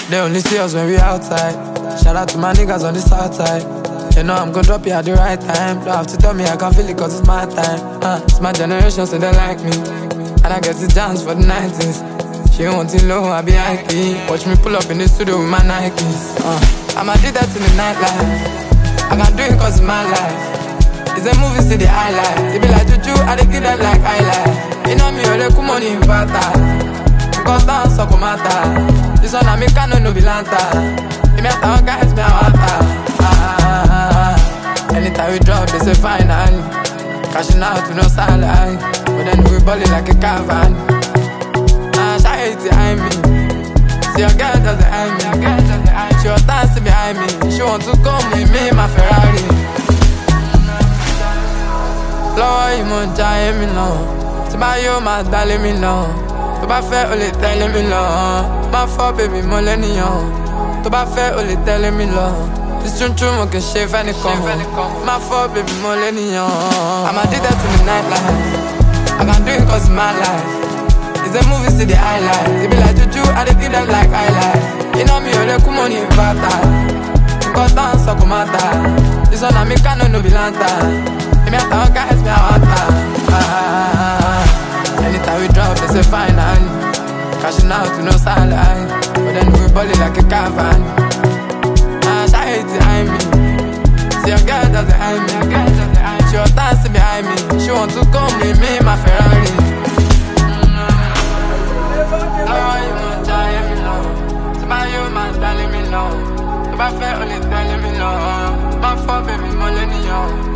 They only see us when we outside. Shout out to my niggas on the south side. You know I'm gonna drop you at the right time. Don't have to tell me I can feel it cause it's my time. It's my generation so they like me. And I get the chance for the 90s. She want it low, I be high key. Watch me pull up in the studio with my Nikes. I'm addicted to the nightlife. I can do it cause it's my life. It's a movie, see the highlight. They be like Juju, I dey give them like highlight. You know me, all the money in Vata. Cause dance, so come matter. This one I make no be lanta. You make our guys, me a water. Anytime we drop, they say finally. Cashing out to no salary. But then we ballin' like a caravan. Shy behind me. See your girl doesn't eye me. She was dancing behind me. She want to come with me, my Ferrari. Lọ́wọ́ yìí mo ń jayé mi lọ. Tí bá yóò máa dálé mi lọ. Tó bá fẹ́ o lè tẹ̀lé mi lọ. Má fọ́ bèbí mo lẹ́nìyàn. Tó bá fẹ́ o lè tẹ̀lé mi lọ. This true mo kì í ṣe fẹ́nìkan. Má fọ́ bèbí mo lẹ́nìyàn. I'm addicted to the nightlife. I can do it cause it's my life. It's a movie, see the highlight. They be like Juju, I dey give them like highlight. You know me, all the money in Vata. Cause dance, so come matter. This one I make no be lanta. You make our guys, me a water. Anytime we drop, they say finally. Cashing out to no salary. But then we ballin' like a caravan. Shy behind me. See your girl doesn't eye me. She was dancing behind me. She want to come with me, my Ferrari. Lọ́wọ́ yìí mo ń jayé mi lọ. Tí bá yóò máa dálé mi lọ. Tó bá fẹ́ o lè tẹ̀lé mi lọ. Má fọ́ bèbí mo lẹ́nìyàn.